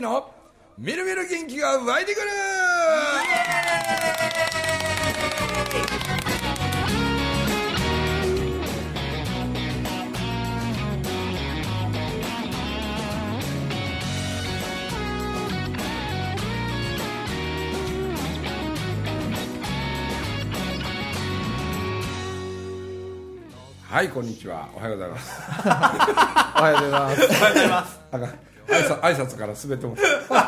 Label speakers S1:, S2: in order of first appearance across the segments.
S1: のみるみる元気が湧いてくる。はい、こんにちは。おはようございます。
S2: おはようございます。おはようございます。
S1: 挨拶から全ても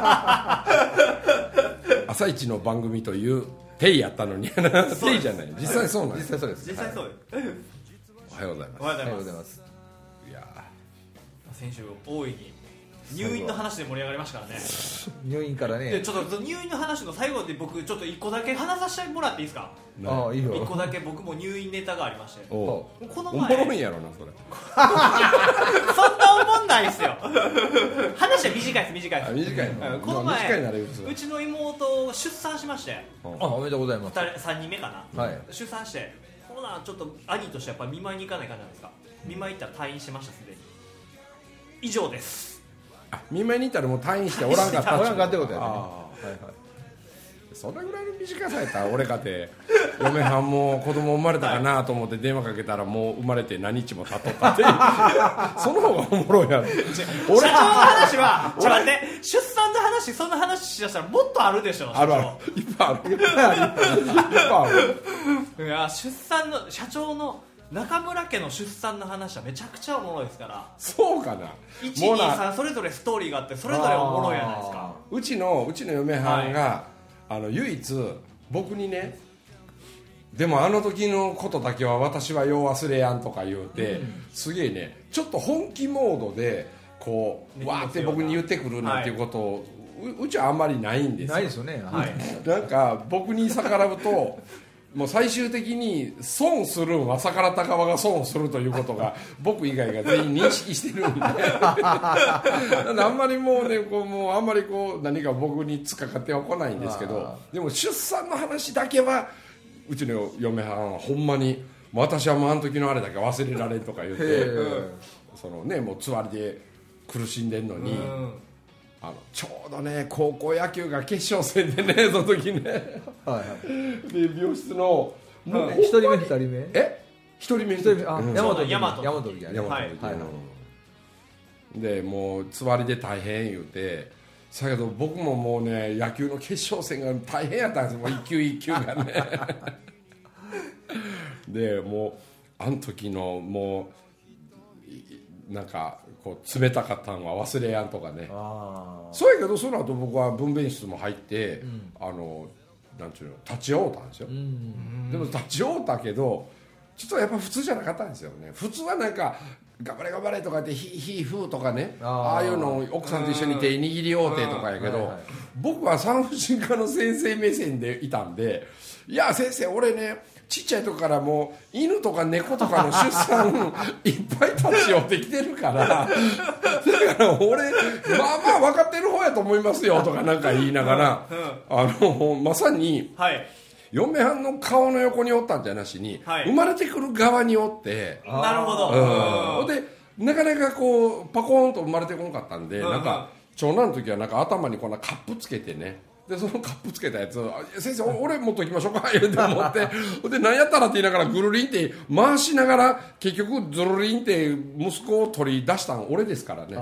S1: 朝一の番組というテイやったのにテイじゃない。実際そうなんです。
S2: 実際そうです。
S3: 実際そうです。
S1: おはようございます。
S3: おはようございます。
S1: いや
S3: 先週大いに入院の話で盛り上がりましたからね。
S2: 入院からね。
S3: でちょっと入院の話の最後で僕ちょっと一個だけ話させてもらっていいですか。
S2: ああ、いいよ。
S3: 一個だけ僕も入院ネタがありまして。この
S1: おも
S3: 前
S1: ろいんやろなそれ。
S3: そんなおもんないですよ。話は短いです。短いです。
S1: 短いの。
S3: この前
S1: 短いなら
S3: うちの妹出産しまして。
S2: あ、おめでとうございます。
S3: 3人目かな、
S2: はい、
S3: 出産してほなちょっと兄としてやっぱり見舞いに行かないかんじゃないですか。見舞い行ったら退院してました。すでに以上です。
S1: あ、見舞いに行ったらもう退院しておらんかった
S2: おらんかってことやね。
S1: はいはい。それぐらいの短さやったら俺かて嫁はんも子供生まれたかなと思って電話かけたらもう生まれて何日も経っとったってその方がおもろいやろ。
S3: 社長の話はちょっと待って、出産の話そんな話しだしたらもっとあるでしょ。
S1: あるある、いっぱいある、いっぱいあ
S3: る。いや、出産の社長の中村家の出産の話はめちゃくちゃおもろいですから。
S1: そうかな。
S3: 1、2、3それぞれストーリーがあってそれぞれおもろいじゃないですか。
S1: うちの嫁はんが、唯一僕にね、でもあの時のことだけは私はよう忘れやんとか言うて、すげえねちょっと本気モードでこうわーって僕に言ってくるなんていうことを、うちはあんまりないんですよ。
S2: ないですよね。
S3: はい、
S1: なんか僕に逆らうともう最終的に損するんは逆らった側が損するということが僕以外が全員認識してるんであんまりもうねもうあんまり何か僕に突っかかっては来ないんですけど、でも出産の話だけはうちの嫁はんはほんまに私はもうあの時のあれだけ忘れられんとか言ってそのねもうつわりで苦しんでんのに、ちょうどね高校野球が決勝戦でねその時ねはい、で病室の
S2: もう1人目2人目
S1: 1人目
S2: 山本
S1: でもうつわりで大変言うて、だけど僕ももうね野球の決勝戦が大変やったんですよ。もう一球一球がねでもうあの時のもうなんか冷たかったのは忘れやんとかね。そうやけどその後僕は分娩室も入って、なんていうの立ち会うたんですよ。でも立ち会うたけどちょっとやっぱ普通じゃなかったんですよね。普通はなんか頑張れ頑張れとかってヒーヒーフーとかね、ああいうのを奥さんと一緒に手握り合うてとかやけど、僕は産婦人科の先生目線でいたんで、いや先生俺ねちっちゃい時からもう犬とか猫とかの出産いっぱい立ち寄ってきてるからだから俺まあまあ分かってる方やと思いますよとかなんか言いながらまさに、嫁はんの顔の横におったんじゃなしに、生まれてくる側におって、
S3: なるほど、
S1: でなかなかパコーンと生まれてこなかったんで、なんか長男の時はなんか頭にこんなカップつけてね、でそのカップつけたやつを先生俺持っときましょうか言うて思ってで何やったらって言いながらぐるりんって回しながら結局ずるりんって息子を取り出したん俺ですからね。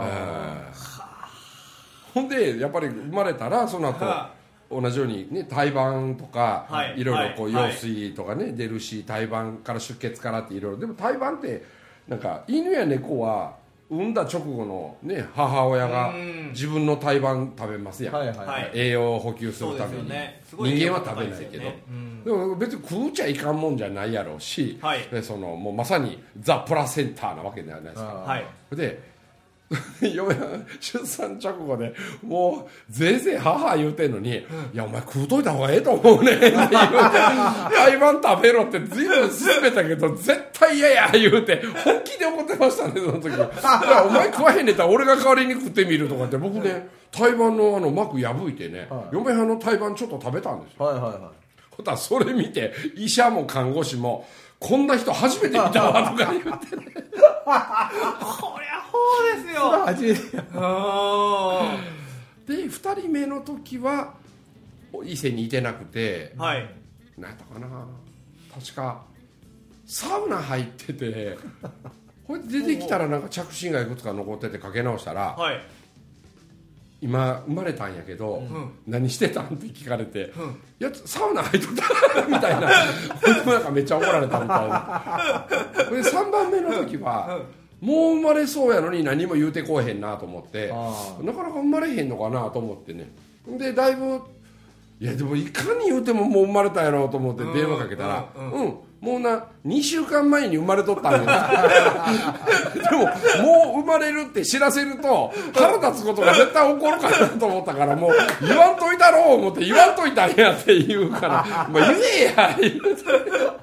S1: ほんでやっぱり生まれたらその後同じようにね胎盤とかいろいろ羊水とかね出るし、胎盤から出血からっていろいろ、でも胎盤ってなんか犬や猫は産んだ直後の、ね、母親が自分の胎盤食べますやん、栄養を補給するために、人間は食べないけど、でも別に食うちゃいかんもんじゃないやろうし、でもうまさにザ・プラセンターなわけではないですか。で嫁は出産直後でもうぜいぜい母言うてんのに、いやお前食うといた方がええと思うねんって言うて胎盤食べろって随分勧めたけど絶対嫌や言うて本気で怒ってましたねその時。お前食わへんねったら俺が代わりに食ってみるとかって、僕ね胎盤の膜破いてね、嫁はんの胎盤ちょっと食べたんですよ。それ見て医者も看護師もこんな人初めて見たわとか言ってね
S3: こりゃそうですよ。
S2: 初めて
S1: で2人目の時は伊勢にいてなくて、
S3: はい、
S1: 何やったかな、確かサウナ入っててこれで出てきたらなんか着信がいくつか残っててかけ直したら、
S3: はい、
S1: 今生まれたんやけど、何してたんって聞かれて、いやサウナ入っとったみたいななんかめっちゃ怒られたみたいなで3番目の時は、もう生まれそうやのに何も言うてこえへんなと思って、なかなか生まれへんのかなと思ってね、でだいぶいやでもいかに言うてももう生まれたやろうと思って電話かけたら、もうな2週間前に生まれとったんやでももう生まれるって知らせると腹立つことが絶対起こるかなと思ったから、もう言わんといたろう思って言わんといたんやって言うから言えや言うて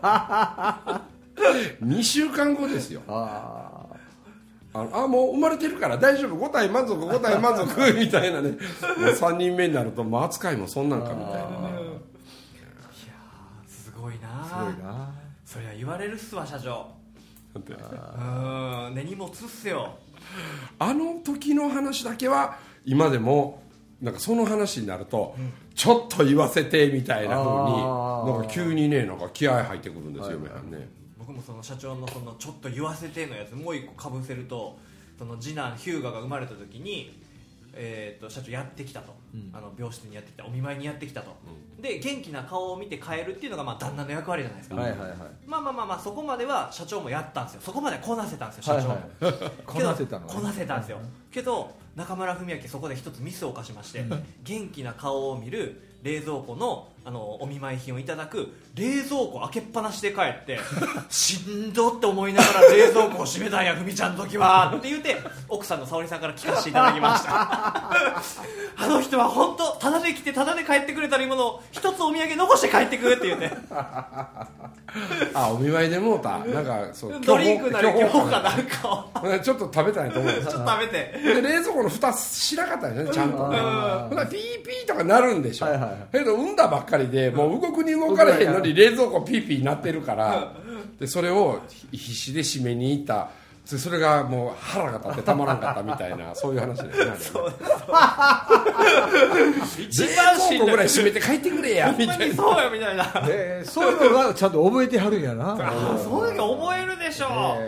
S1: 2週間後ですよ。もう生まれてるから大丈夫、5体満足5体満足みたいなねもう3人目になるともう扱いもそんなんかみたいなね。いや
S3: すごいな、
S2: すごいな、
S3: そりゃ言われるっすわ社長。根に持つっすよ。
S1: あの時の話だけは今でもなんかその話になると、ちょっと言わせてみたいな風になんか急にねなんか気合入ってくるんですよ、ね。
S3: 僕もその社長のそのちょっと言わせてのやつもう一個かぶせると、その次男ヒューガが生まれた時に、社長やってきたと、病室にやってきた、お見舞いにやってきたと、で元気な顔を見て帰るっていうのがまあ旦那の役割じゃないですか、まあそこまでは社長もやったんですよ。そこまでこなせたんですよ社長も、
S2: こなせたの
S3: こなせたんですよ。けど中村文明そこで一つミスを犯しまして元気な顔を見る冷蔵庫の、お見舞い品をいただく冷蔵庫開けっぱなしで帰ってしんどって思いながら冷蔵庫を閉めたんやふみちゃんの時はって言って奥さんの沙織さんから聞かせていただきましたあの人は本当タダで来てタダで帰ってくれたらいいものを一つお土産残して帰ってくって言って
S1: お見舞いでもうたなんかそう
S3: ドリンクなり今日かなんかを
S1: ちょっと食べたいと思うんです
S3: ちょっと食べて
S1: で冷蔵庫の蓋しなかったんですねちゃんとね。ピーピーとかなるんでしょ、けど産んだばっかりでもう動くに動かれへんのに冷蔵庫ピーピーなってるからでそれを必死で締めに行ったそれがもう腹が立ってたまらんかったみたいなそういう話だよね。
S3: 一番しんどい
S1: 冷蔵庫ぐらい締めて帰ってくれやみたいな
S3: そうよみたいな
S2: そういうのがちゃんと覚えてはるんやな
S3: そういうの覚えるでしょ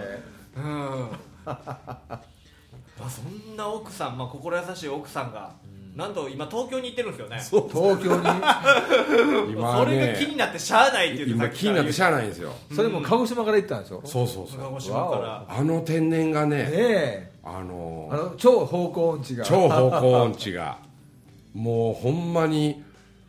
S3: そんな奥さん、心優しい奥さんがなんと今東京に行ってるんですよね。
S2: 東京に
S1: 今
S3: それが気になってしゃあないって言って
S1: 今気になってしゃあないんですよ。
S2: それも鹿児島から行ったんですよ。
S1: そう
S3: 鹿児島から
S1: 天然がね
S2: 超方向音痴が
S1: もうほんまに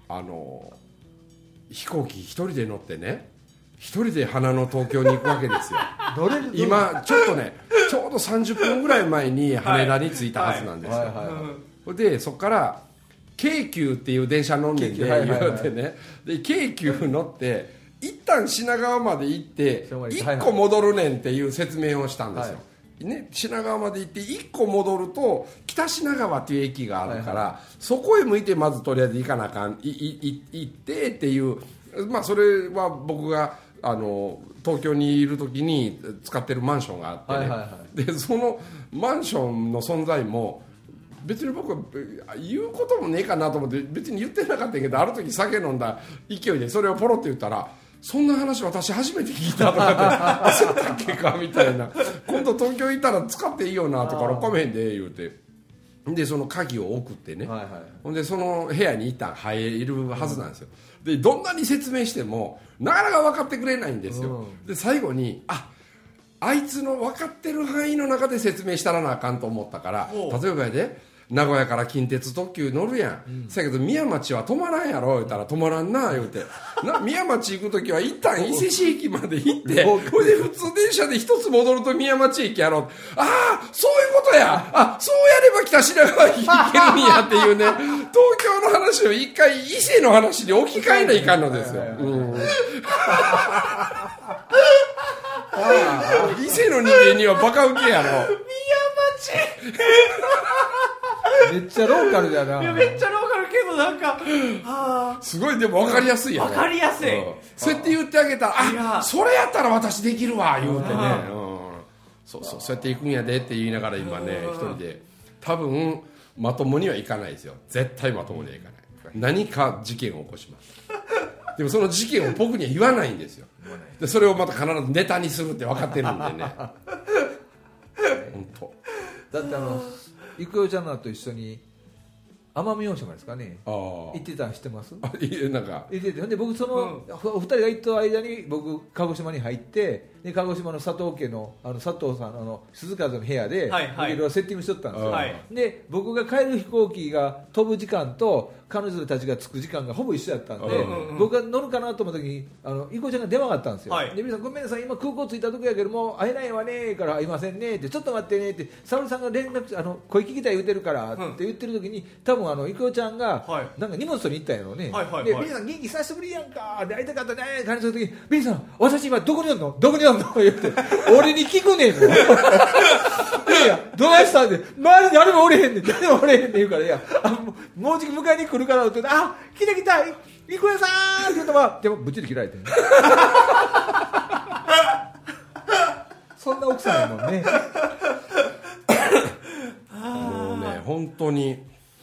S1: 飛行機一人で乗ってね一人で花の東京に行くわけですよ今ちょっとねちょうど30分ぐらい前に羽田に着いたはずなんですよ。でそこから京急っていう電車乗んねんで言うてねで京急乗って一旦品川まで行って1個戻るねんっていう説明をしたんですよ、品川まで行って1個戻ると北品川っていう駅があるから、そこへ向いてまずとりあえず行かなあかん行ってっていうそれは僕が東京にいる時に使ってるマンションがあってね、でそのマンションの存在も別に僕は言うこともねえかなと思って別に言ってなかったけど、ある時酒飲んだ勢いでそれをポロって言ったらそんな話私初めて聞いたとかって焦ったっけかみたいな今度東京行ったら使っていいよなとか6日目へんで言うてでその鍵を送ってね、ほんでその部屋に一旦入るはずなんですよ。でどんなに説明してもなかなか分かってくれないんですよ。で最後にあいつの分かってる範囲の中で説明したらなあかんと思ったから、例えばやで名古屋から近鉄特急乗るやん、せやけど宮町は止まらんやろ言ったら止まらんな言うて宮町行く時は一旦伊勢市駅まで行ってこれで普通電車で一つ戻ると宮町駅やろ、そういうことやそうやれば北品川に行けるんやっていうね東京の話を一回伊勢の話に置き換えないかんのですよ。伊勢の人間にはバカウケやろ宮
S3: 町
S2: めっちゃローカルだな。
S3: いやめっちゃローカルけどなんか
S1: すごいでも分かりやすいよね。
S3: 分かりやすい、
S1: そうやって言ってあげたらそれやったら私できるわ言うてね、そうやって行くんやでって言いながら今ね一人で多分まともにはいかないですよ。絶対まともにはいかない。何か事件を起こします。でもその事件を僕には言わないんですよ。でそれをまた必ずネタにするって分かってるんでね。本当。
S2: だって郁代ちゃんらと一緒に奄美大島ですかね、行ってたの知ってます？
S1: なんか
S2: 行ってて、で僕その、お二人が行った間に僕鹿児島に入って、で鹿児島の佐藤家の佐藤さん鈴風の部屋で、
S3: はいはい、
S2: いろいろセッティングしとったんですよ、
S3: はい、
S2: で僕が帰る飛行機が飛ぶ時間と彼女たちが着く時間がほぼ一緒だったんで、僕が乗るかなと思った時に郁代ちゃんが電話があったんですよ、はい、で皆さんごめんなさい今空港着いたとこやけども会えないわねから会いませんねってちょっと待ってねって沙織さんが連絡声聞きたい言うてるからって言ってる時に、多分郁代ちゃんがなんか荷物取りに行ったんやろうね、はいはいはい、でビリーさん元気久しぶりやんかで会いたかったね感じの時にビリーさん私今どこにおんのどこにおんの言って俺に聞くねんもんいやどないしたんで周りに誰もおれへんねん誰もおれへんねん言うからいやもうじき迎えに来るからって言ってあ来た来た郁代さんって言うとでもぶっちり切られてんそんな奥さんやもんね
S1: もうね本当に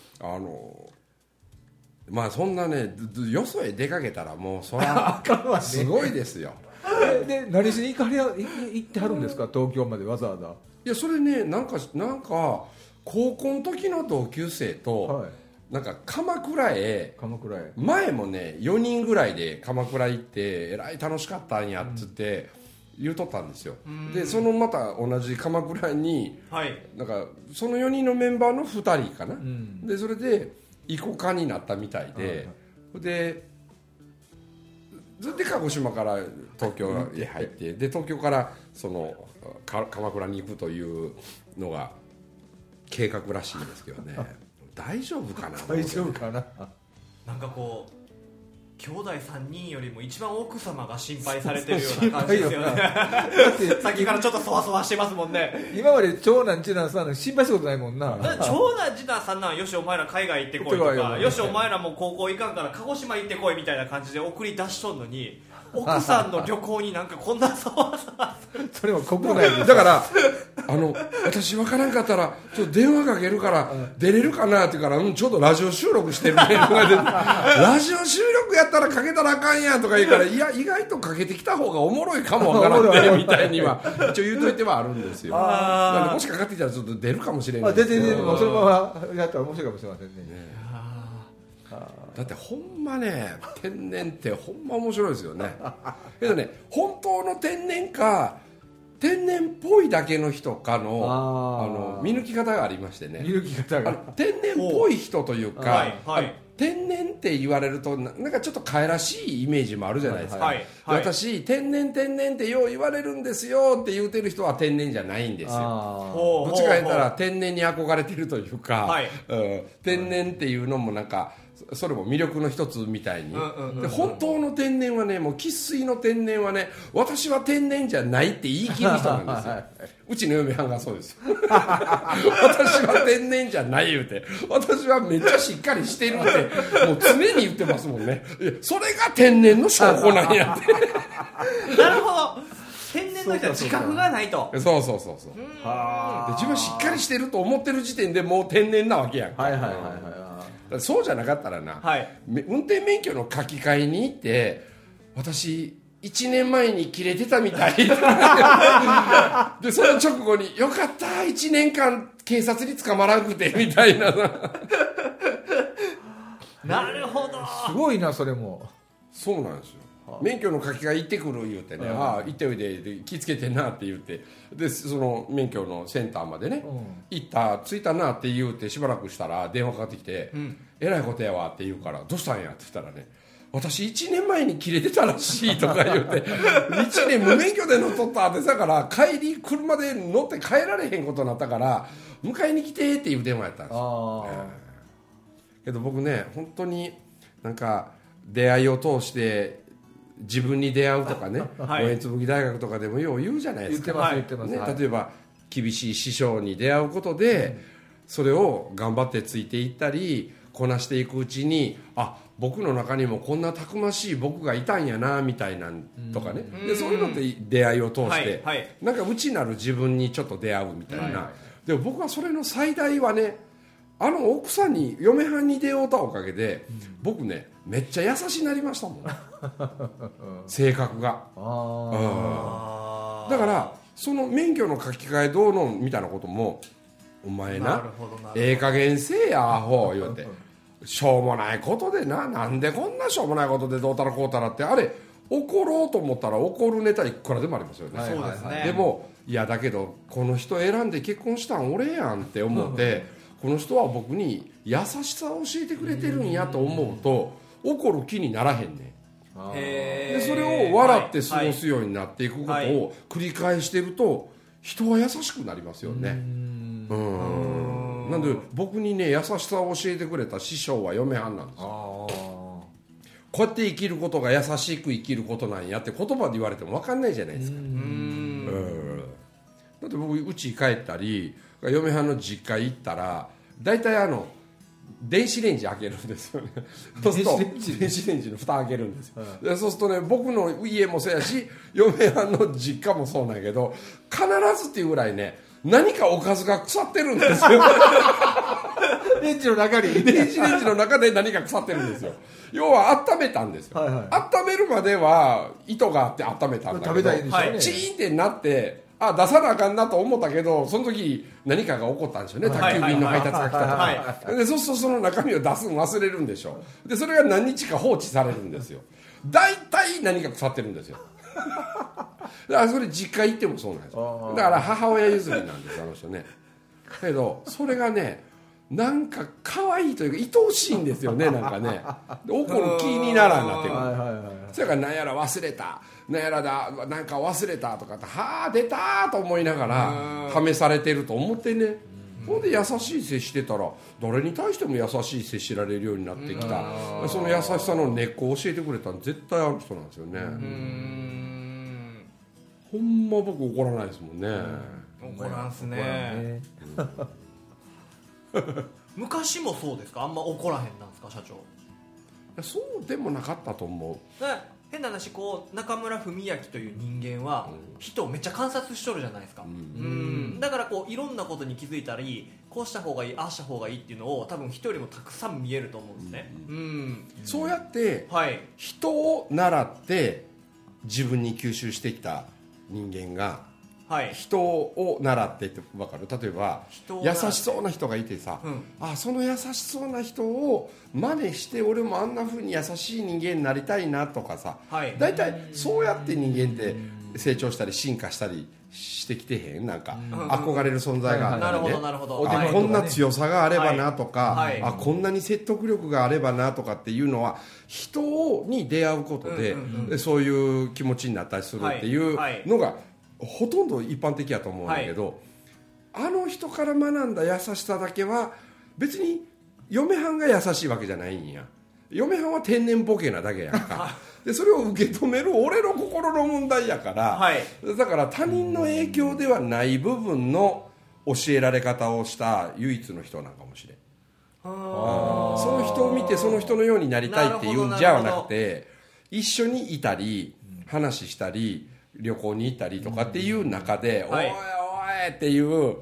S1: まあそんなねよそへ出かけたらもうそらすごいですよ
S2: で何しに行ってはるんですか東京までわざわざ。
S1: いやそれねなんか高校の時の同級生と、はい、なんか鎌倉へ前もね4人ぐらいで鎌倉行ってえらい楽しかったんやっつって言うとったんですよ、でそのまた同じ鎌倉に、はい、なんかその4人のメンバーの2人かな、でそれでイコカになったみたいで、で鹿児島から東京へ入ってで東京からその鎌倉に行くというのが計画らしいんですけどね大丈夫かな
S2: 大丈夫かな
S3: なんかこう兄弟3人よりも一番奥様が心配されてるような感じですよねさっきからちょっとそわそわしてますもんね。
S2: 今まで長男次男さん心配したことないもんな。
S3: 長男次男さんなんよしお前ら海外行ってこいとかよしお前らもう高校行かんから鹿児島行ってこいみたいな感じで送り出しとんのに奥さんの旅行になんかこんなそわそわ
S2: それも国内です
S1: だから私分からんかったらちょっと電話かけるから出れるかなって言うから、ちょうどラジオ収録してるメールが出てラジオ収録やったらかけたらあかんやんとか言うからいや意外とかけてきた方がおもろいかもわからんねみたいには一応言うといてはあるんですよ。なんでもしかかってきたらちょっと出るかもしれない
S2: 出てもそのままやったら面白いかもしれませんね。
S1: だってほんまね天然ってほんま面白いですよねけどね本当の天然か天然っぽいだけの人かの見抜き方がありましてね。
S2: 見抜き方が
S1: 天然っぽい人というか、はいはい、天然って言われるとなんかちょっと可愛らしいイメージもあるじゃないですか、はいはい、私天然ってよう言われるんですよって言うてる人は天然じゃないんですよ。どっちか言ったら天然に憧れてるというか、はい天然っていうのもなんかそれも魅力の一つみたいに、で本当の天然はねもう生粋の天然はね私は天然じゃないって言い切る人なんですようちの嫁はんがそうですよ私は天然じゃない言うて私はめっちゃしっかりしてるってもう常に言ってますもんね。それが天然の証拠なんやって
S3: なるほど天然の人は自覚がないと
S1: そうで自分はしっかりしてると思ってる時点でもう天然なわけやんか。そうじゃなかったらな、はい、運転免許の書き換えに行って私1年前に切れてたみたいでその直後によかった1年間警察に捕まらなくてみたいな
S3: なるほど
S2: すごいなそれも。
S1: そうなんですよ。免許の書き換え行ってくる言うてね、行っておいで気付けてんなって言ってでその免許のセンターまでね、着いたなって言うてしばらくしたら電話かかってきて、えらいことやわって言うからどうしたんやって言ったらね私1年前に切れてたらしいとか言うて1年無免許で乗っとったってだから帰り車で乗って帰られへんことになったから迎えに来てっていう電話やったんですよ、けど僕ね本当になんか出会いを通して自分に出会うとかね、はい、大津吹大学とかでもよう言うじゃないですか。言ってます、ね、例えば厳しい師匠に出会うことで、それを頑張ってついていったりこなしていくうちに僕の中にもこんなたくましい僕がいたんやなみたいなんとかね、でそういうのって出会いを通して、なんか内なる自分にちょっと出会うみたいな、でも僕はそれの最大はねあの奥さんに嫁はんに出会うたおかげで、僕ねめっちゃ優しになりましたもん性格が。だからその免許の書き換えどうのみたいなことも、お前なええ加減せえやアホ言うてしょうもないことでなんでこんなしょうもないことでどうたらこうたらって、あれ怒ろうと思ったら怒るネタいくらでもありますよね。
S3: そうですね。
S1: でもいやだけどこの人選んで結婚したん俺やんって思ってこの人は僕に優しさを教えてくれてるんやと思うと怒る気にならへんね。でそれを笑って過ごすようになっていくことを繰り返してると人は優しくなりますよね。なんで僕にね優しさを教えてくれた師匠は嫁はんなんですよ。こうやって生きることが優しく生きることなんやって言葉で言われても分かんないじゃないですか。だって僕家帰ったり嫁はんの実家行ったら大体電子レンジ開けるんですよね。そうすると電子レンジの蓋開けるんですよ、でそうするとね僕の家もそうやし嫁はんの実家もそうなんやけど必ずっていうぐらいね何かおかずが腐ってるんですよ
S2: レンジの中に
S1: 電子レンジの中で何か腐ってるんですよ。要は温めたんですよ、温めるまでは糸があって温めたんだけど、チーンってなって出さなあかんなと思ったけどその時何かが起こったんでしょうね、宅急便の配達が来たとか、でそうするとその中身を出すの忘れるんでしょう。でそれが何日か放置されるんですよ。大体何か腐ってるんですよだからそれ実家行ってもそうなんですよ。だから母親譲りなんですあの人ね。けどそれがねなんか可愛いというか愛おしいんですよね。なんかね怒る気にならんなってる。それから何やら忘れた何やらだなんか忘れたとかってはあ出たと思いながら試されてると思ってね、ほんで優しい接してたら誰に対しても優しい接しられるようになってきた。その優しさの根っこを教えてくれたの絶対ある人なんですよね。ほんま僕怒らないですもんね。
S3: 怒らんすね昔もそうですか？あんま怒らへんなんですか社長？
S1: そうでもなかったと思う。
S3: 変な話中村文明という人間は人をめっちゃ観察しとるじゃないですか、だからいろんなことに気づいたりこうした方がいいああした方がいいっていうのを多分人よりもたくさん見えると思うんですね、
S1: そうやって人を習って自分に吸収してきた人間が人を習ってって分かる？例えば優しそうな人がいてさ、その優しそうな人を真似して俺もあんな風に優しい人間になりたいなとかさ、大体そうやって人間って成長したり進化したりしてきてへん？なんか憧れる存在があったりね、こんな強さがあればなとか、こんなに説得力があればなとかっていうのは人に出会うことで、そういう気持ちになったりするっていうのがほとんど一般的やと思うんだけど、あの人から学んだ優しさだけは別に嫁はんが優しいわけじゃないんや。嫁はんは天然ボケなだけやんかでそれを受け止める俺の心の問題やから、だから他人の影響ではない部分の教えられ方をした唯一の人なんかもしれん。その人を見てその人のようになりたいっていうんじゃなくて、一緒にいたり話したり旅行に行ったりとかっていう中で、おいおいっていう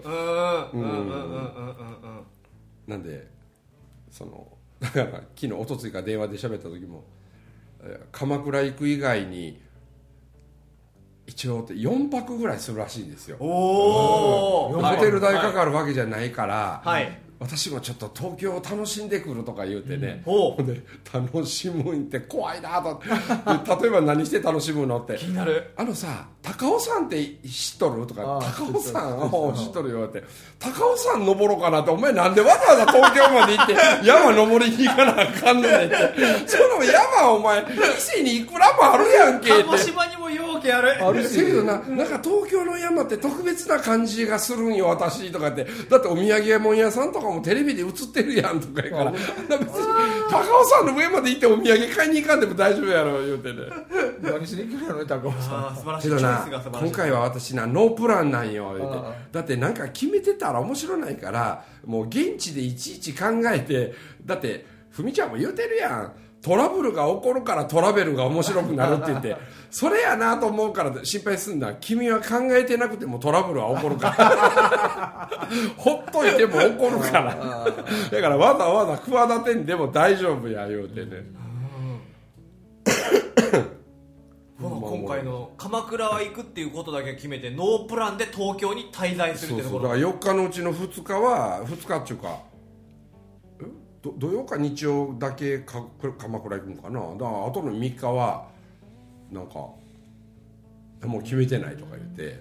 S1: なんでだから昨日おとついか電話で喋った時も鎌倉行く以外に一応4泊ぐらいするらしいんですよ。ホテル代かかるわけじゃないから、私もちょっと東京を楽しんでくるとか言うてね、で楽しむんって怖いなと例えば何して楽しむのって
S3: 気になる。
S1: さ高尾山って知っとるとか、高尾山を知っとるよって高尾山登ろうかなって、お前なんでわざわざ東京まで行って山登りに行かなあかんのねってその山お前伊勢にいくらもあるやんけって。
S3: 鹿児島にもようけある
S1: せやけどなんか東京の山って特別な感じがするんよ私とかって。だってお土産屋もん屋さんとかもテレビで映ってるやんとかやから別に高尾山の上まで行ってお土産買いに行かんでも大丈夫やろ言うてね
S2: 何しに行くんやろね高尾山。
S3: 素晴らしいチョイスが素晴らしい。
S1: 今回は私ノープランなんよ言うて。だってなんか決めてたら面白ないからもう現地でいちいち考えて。だってふみちゃんも言うてるやんトラブルが起こるからトラベルが面白くなるって言ってそれやなと思うから心配すんだ。君は考えてなくてもトラブルは起こるからほっといても起こるからだからわざわざ企てんでも大丈夫や言うてね、
S3: 今回の鎌倉は行くっていうことだけ決めてノープランで東京に滞在するってところ。
S1: だから4日のうちの2日は2日っていうか土曜か日曜だけ鎌倉行くのかな。だからあとの3日はなんかもう決めてないとか言って
S3: へ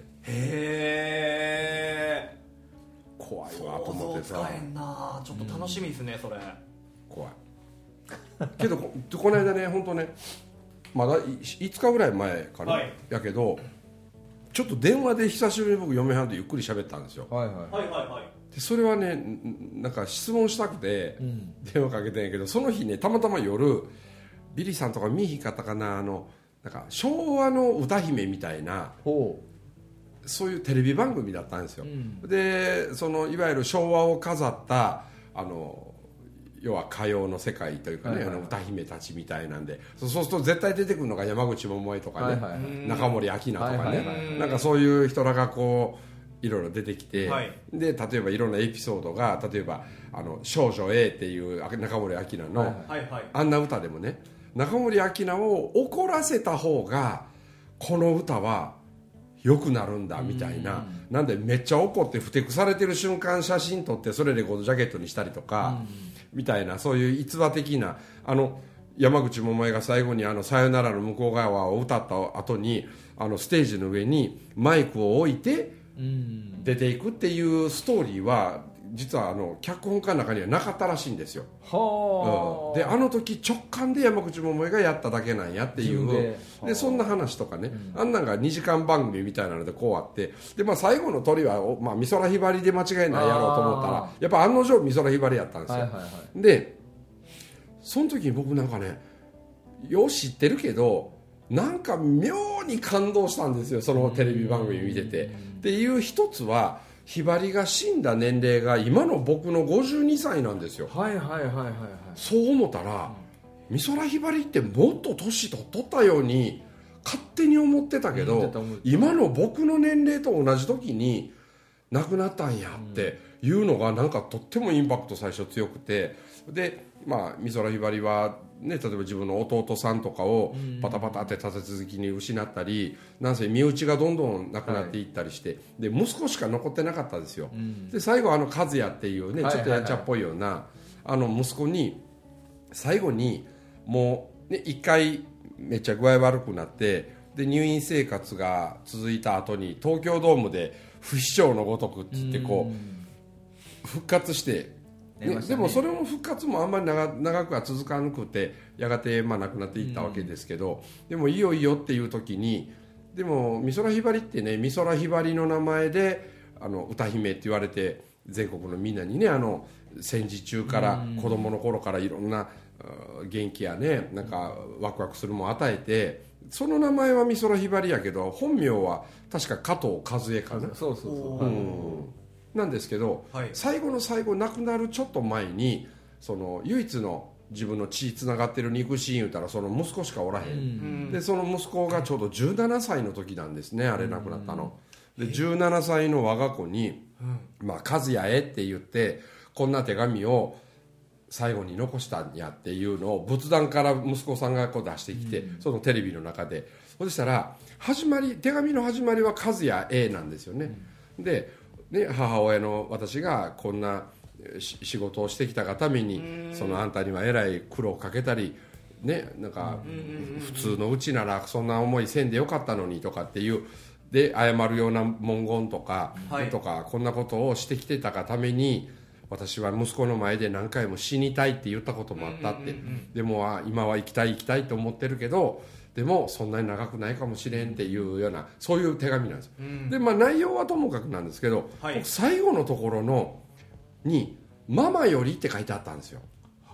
S3: え
S1: 怖いわと思ってさ。
S3: 想像つかへんな。ちょっと楽しみですね、それ。
S1: 怖いけどこの間ね本当ねまだ5日ぐらい前かな、やけどちょっと電話で久しぶりに僕嫁はんとゆっくり喋ったんですよ。でそれはねなんか質問したくて電話かけてんやけど、その日ねたまたま夜ビリーさんとか見ひかったかな、なんか昭和の歌姫みたいなそういうテレビ番組だったんですよ、でそのいわゆる昭和を飾った要は歌謡の世界というかね、歌姫たちみたいなんで、そうすると絶対出てくるのが山口百恵とかね、中森明菜とかね、なんかそういう人らがこういろいろ出てきて、で例えばいろんなエピソードが、例えば少女 A っていう中森明菜の、あんな歌でもね中森明菜を怒らせた方がこの歌は良くなるんだみたいな、なんでめっちゃ怒ってふてくされてる瞬間写真撮ってそれレコードジャケットにしたりとか、みたいなそういう逸話的な山口百恵が最後にさよならの向こう側を歌った後にステージの上にマイクを置いて出ていくっていうストーリーは実は脚本家の中にはなかったらしいんですよ。で時直感で山口百恵がやっただけなんやっていうでそんな話とかね、あんなんが2時間番組みたいなのでこうあって、で、最後の鳥は、美空ひばりで間違いないやろうと思ったらやっぱ案の定美空ひばりやったんですよ、でその時に僕なんかねよう知ってるけどなんか妙に感動したんですよ、そのテレビ番組見てて。っていう一つはひばりが死んだ年齢が今の僕の52歳なんですよ。そう思ったら美空ひばりってもっと年取っとったように勝手に思ってたけど、今の僕の年齢と同じ時に亡くなったんやっていうのがなんかとってもインパクト最初強くて、で美空ひばりはね、例えば自分の弟さんとかをパタパタって立て続きに失ったり、なんせ身内がどんどん亡くなっていったりして、で息子しか残ってなかったですよ、で最後和也っていうね、ちょっとやんちゃっぽいような息子に最後にもう、ね、一回めっちゃ具合悪くなってで入院生活が続いた後に東京ドームで不死鳥のごとくって言ってこう復活してでもそれも復活もあんまり長くは続かなくてやがて亡くなっていったわけですけど、でもいいよいいよっていう時にでも美空ひばりってね、美空ひばりの名前で歌姫って言われて全国のみんなにね戦時中から子供の頃からいろんな元気やねなんかワクワクするもん与えて、その名前は美空ひばりやけど本名は確か加藤和恵かな。なんですけど、最後の最後亡くなるちょっと前にその唯一の自分の血つながってる肉親言うたらその息子しかおらへん、でその息子がちょうど17歳の時なんですね、あれ亡くなったので、17歳の我が子に「和也へ」って言ってこんな手紙を最後に残したんやっていうのを仏壇から息子さんがこう出してきて、そのテレビの中でそしたら手紙の始まりは和也 A なんですよね、で母親の私がこんな仕事をしてきたがためにあんたにはえらい苦労かけたりね、なんか普通のうちならそんな思いせんでよかったのにとかっていうで謝るような文言とか、こんなことをしてきてたがために私は息子の前で何回も死にたいって言ったこともあったって、でも今は生きたいと思ってるけどでもそんなに長くないかもしれんっていうようなそういう手紙なんですよ、で内容はともかくなんですけど、最後のところにママよりって書いてあったんですよ。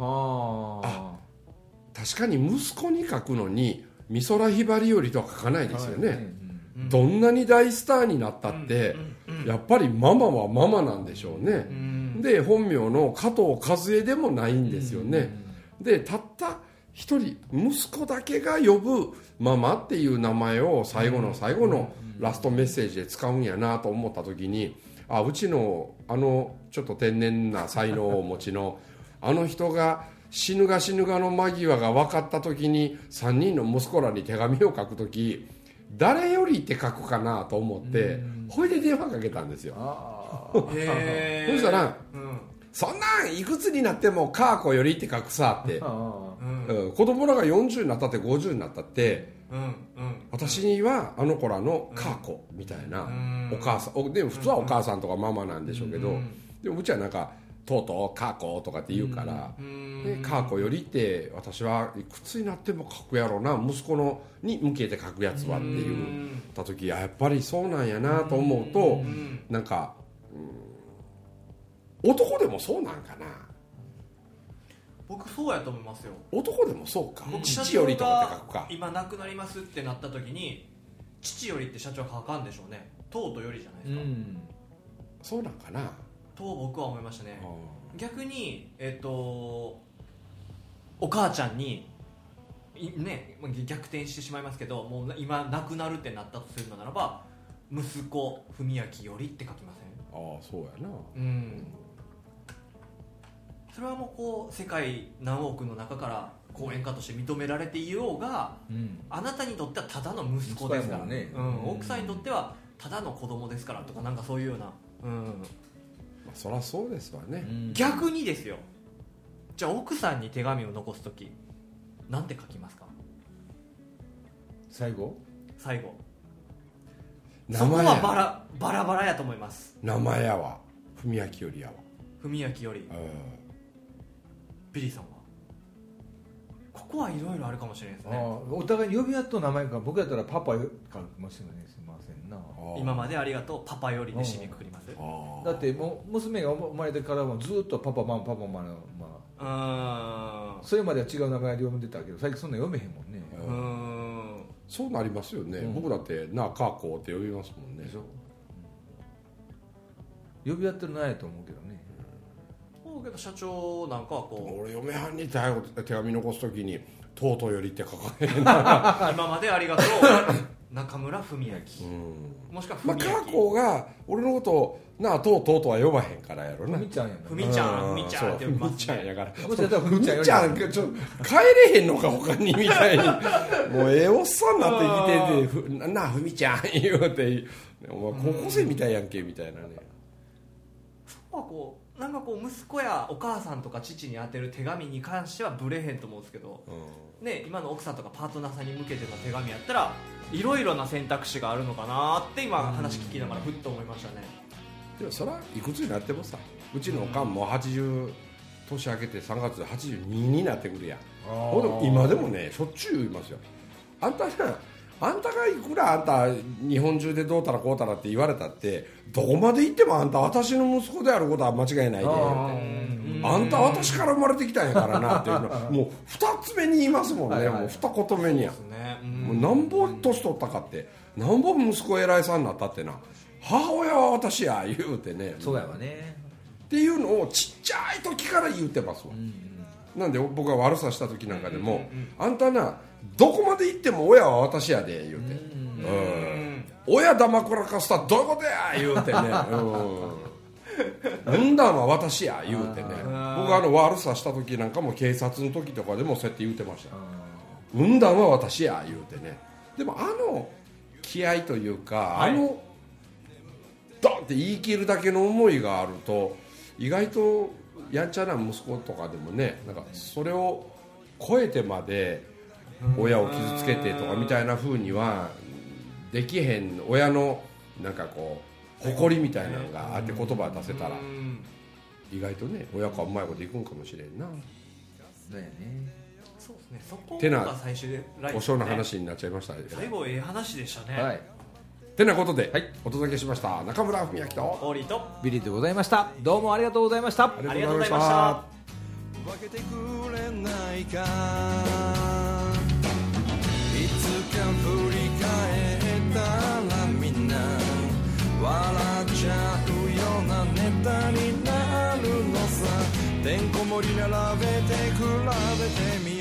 S1: 確かに息子に書くのに美空ひばりよりとは書かないですよね、どんなに大スターになったって、やっぱりママはママなんでしょうね、で本名の加藤和恵でもないんですよね、でたった一人息子だけが呼ぶママっていう名前を最後の最後のラストメッセージで使うんやなと思った時に、うちのちょっと天然な才能をお持ちの人が死ぬがの間際が分かった時に3人の息子らに手紙を書く時、誰よりって書くかなと思ってほいで電話かけたんですよ。そしたら、そんなんいくつになってもカーコよりって書くさって、子供らが40になったって50になったって、私にはあの子らのカーコみたいな、お母さんでも普通はお母さんとかママなんでしょうけど、でもうちはなんかとうとうカーコとかって言うから、でカーコよりって私はいくつになっても書くやろうな、息子のに向けて書くやつはって言った時、やっぱりそうなんやなと思うと、なんか、男でもそうなんかな。
S3: 僕そうやと思いますよ。
S1: 男でもそうか。父よりとかって書くか。
S3: 今亡くなりますってなった時に父よりって社長は書かんでしょうね。とうとよりじゃないですか。
S1: そうなんかな
S3: と僕は思いましたね。逆にお母ちゃんにね、逆転してしまいますけど、もう今亡くなるってなったとするのならば、息子文明よりって書きません？
S1: そうやな。
S3: それはもうこう世界何億の中から講演家として認められていようが、あなたにとってはただの息子ですからね、奥さんにとってはただの子供ですからとか、なんかそういうような、
S1: そりゃそうですわね。
S3: 逆にですよ、じゃあ奥さんに手紙を残すときなんて書きますか？
S2: 最後
S3: そこはバラバラやと思います。
S1: 名前やわ、文明よりやわ。
S3: 文明より、ビリーさんはここはいろいろあるかもしれないですね。
S2: お互いに呼び合っと名前か。僕やったらパパかもしれないです。すいませんな。
S3: 今までありがとうパパよりで締めくくります。
S2: だってもう娘が生まれてからもずっとパパマンそれまでは違う名前で呼んでたけど、最近そんな読めへんもんね。
S1: そうなりますよね。僕だってカーコって呼びますもんね。
S2: 呼び合ってるのないと思うけどね。
S3: けど社長なんかはこう、
S1: 俺嫁はんに手紙残すときにとうとうよりって書かへん
S3: 今までありがとう中村文明、もしくは文明、
S1: カーコが俺のことなあとうとは呼ばへんからやろな。
S2: ふみちゃんやな。
S3: ふみちゃんって呼びますね。
S1: ふみちゃんやから。
S2: もしかしたらふみちゃん
S1: 帰れへんのか他にみたいにもうおっさんになってきててなあふみちゃん言うて、お前高校生みたいやんけみたいなね。
S3: そこはこうなんかこう息子やお母さんとか父に宛てる手紙に関してはブレへんと思うんですけど、今の奥さんとかパートナーさんに向けての手紙やったらいろいろな選択肢があるのかなって今話聞きながらふっと思いましたね。
S1: でもそらいくつになってもさ、うちのおかんも80年明けて3月で82になってくるやん。今でもねしょっちゅう言いますよ。あんたがいくらあんた日本中でどうたらこうたらって言われたって、どこまで行ってもあんた私の息子であることは間違いないで、あんた私から生まれてきたんやからなっていうのもう2つ目に言いますもんね。もう二言目にや、もうなんぼ年取ったかってなんぼ息子偉いさんになったってな、母親は私や言うてね。
S2: そうやわね
S1: っていうのをちっちゃい時から言うてますわ。なんで僕が悪さした時なんかでも、あんたなどこまで行っても親は私やで言うて、親だまくらかすたらどういうことや言うてね、産んだんは私や言うてね。僕悪さした時なんかも警察の時とかでもそうやって言うてました。産んだんは私や言うてね。でも気合というか、ドンって言い切るだけの思いがあると、意外とやんちゃな息子とかでもね、なんかそれを超えてまで親を傷つけてとかみたいな風にはできへん。親のなんかこう誇りみたいなのがあって言葉出せたら意外とね親子はうまいこといくんかもしれんな。
S2: だよね。
S3: そうですね。そこが最終で
S1: お正の話になっちゃいました。
S3: 最後ええ話でしたね。
S2: はい。
S1: てなことで、お届けしました中村文明と
S3: オーリーと
S2: ビリーでございました。どうもありがとうございました。
S3: ありがとうございました。
S4: 分けてくれないか、いつか振り返ったらみんな笑っちゃうようなネタになるのさ。てんこ盛り並べて比べてみ